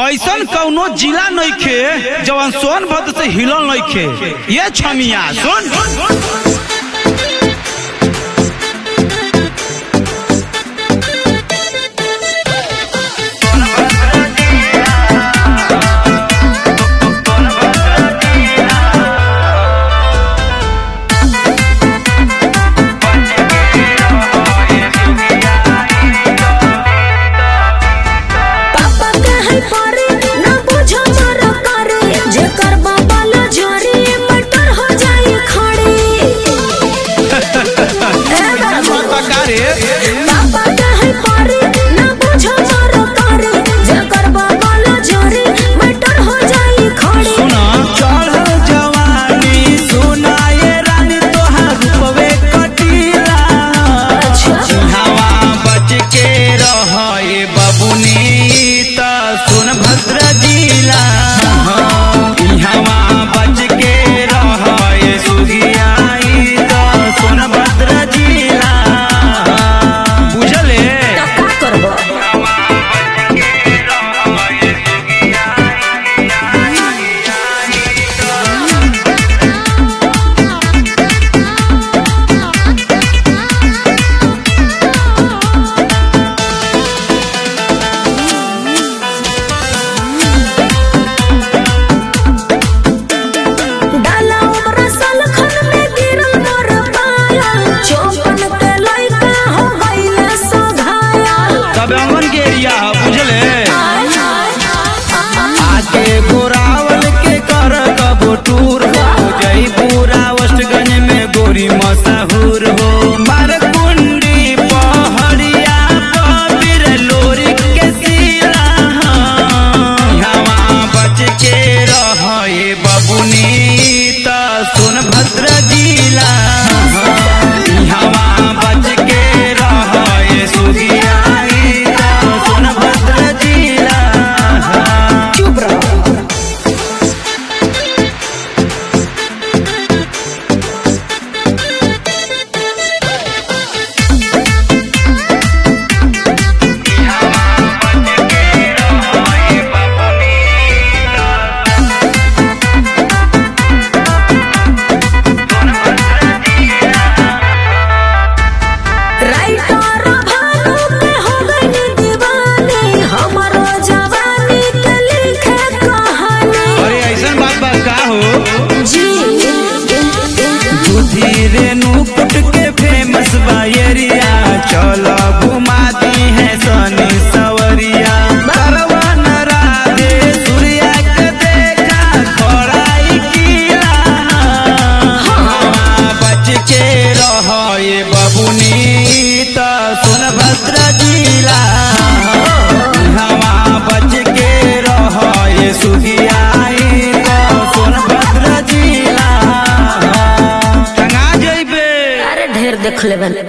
ऐसन कौनो जिला नइखे जवन सोनभद्र से हिलल नइखे। ये छमिया सुन मशहूर हो मारकुंडी पहड़िया पीर लोरी के सिला हवा बच के रहे बबुनी त सोनभद्र जिला हवा बच के रहे सुधियाई त सोनभद्र जिला। चुप रहो। रेणुकूट के फेमस बायरिया चलो घुमाती है सनी सवरिया परवन राधे सूर्या के देखा खड़ाई किला बच के रहे बबुनी त सोनभद्र जिला हवा बच के रहे सुधियाई त सोनभद्र जिला। देख ले